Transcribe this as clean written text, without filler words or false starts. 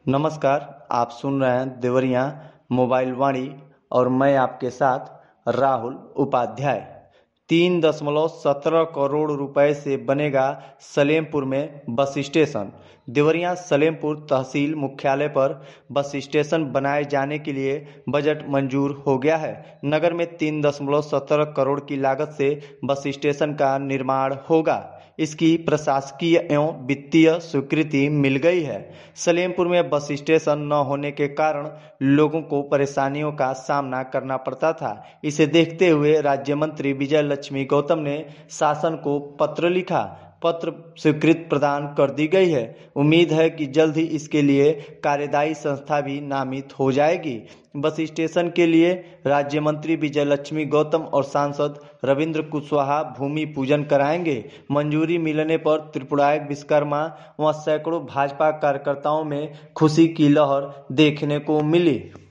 नमस्कार। आप सुन रहे हैं देवरिया मोबाइल वाणी और मैं आपके साथ राहुल उपाध्याय। 3.17 करोड़ रुपए से बनेगा सलेमपुर में बस स्टेशन। देवरिया सलेमपुर तहसील मुख्यालय पर बस स्टेशन बनाए जाने के लिए बजट मंजूर हो गया है। नगर में 3.17 करोड़ की लागत से बस स्टेशन का निर्माण होगा। इसकी प्रशासकीय एवं वित्तीय स्वीकृति मिल गई है। सलेमपुर में बस स्टेशन न होने के कारण लोगों को परेशानियों का सामना करना पड़ता था। इसे देखते हुए राज्य मंत्री विजय लक्ष्मी गौतम ने शासन को पत्र लिखा। पत्र स्वीकृति प्रदान कर दी गई है। उम्मीद है कि जल्द ही इसके लिए कार्यदायी संस्था भी नामित हो जाएगी। बस स्टेशन के लिए राज्य मंत्री विजय लक्ष्मी गौतम और सांसद रविंद्र कुशवाहा भूमि पूजन कराएंगे। मंजूरी मिलने पर त्रिपुरायक विश्वकर्मा व सैकड़ों भाजपा कार्यकर्ताओं में खुशी की लहर देखने को मिली।